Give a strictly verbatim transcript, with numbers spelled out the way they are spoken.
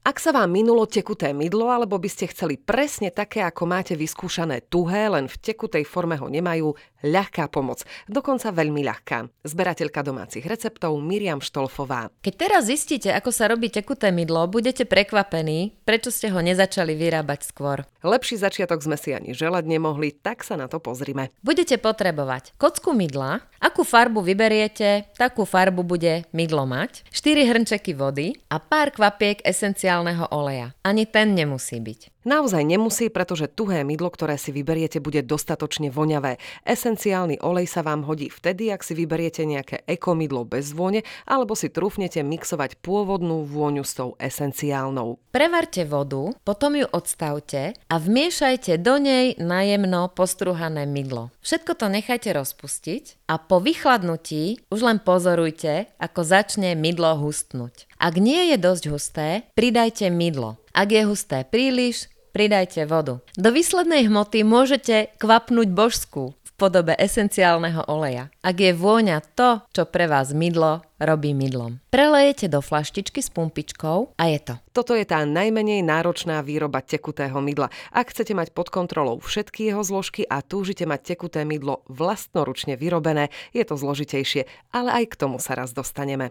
Ak sa vám minulo tekuté mydlo, alebo by ste chceli presne také, ako máte vyskúšané tuhé, len v tekutej forme ho nemajú, ľahká pomoc. Dokonca veľmi ľahká. Zberateľka domácich receptov Miriam Štolfová. Keď teraz zistíte, ako sa robí tekuté mydlo, budete prekvapení, prečo ste ho nezačali vyrábať skôr. Lepší začiatok sme si ani želať nemohli, tak sa na to pozrime. Budete potrebovať kocku mydla, akú farbu vyberiete, takú farbu bude mydlo mať, štyri hrnčeky vody a pár kvapiek esenciálneho oleja. Ani ten nemusí byť. Naozaj nemusí, pretože tuhé mydlo, ktoré si vyberiete, bude dostatočne voňavé. Esenciálny olej sa vám hodí vtedy, ak si vyberiete nejaké ekomydlo bez vône, alebo si trúfnete mixovať pôvodnú vôňu s tou esenciálnou. Prevarte vodu, potom ju odstavte a vmiešajte do nej najemno postruhané mydlo. Všetko to nechajte rozpustiť a po vychladnutí už len pozorujte, ako začne mydlo hustnúť. Ak nie je dosť husté, pridajte mydlo. Ak je husté príliš, pridajte vodu. Do výslednej hmoty môžete kvapnúť božskú v podobe esenciálneho oleja. Ak je vôňa to, čo pre vás mydlo robí mydlom. Prelejete do flaštičky s pumpičkou a je to. Toto je tá najmenej náročná výroba tekutého mydla. Ak chcete mať pod kontrolou všetky jeho zložky a túžite mať tekuté mydlo vlastnoručne vyrobené, je to zložitejšie, ale aj k tomu sa raz dostaneme.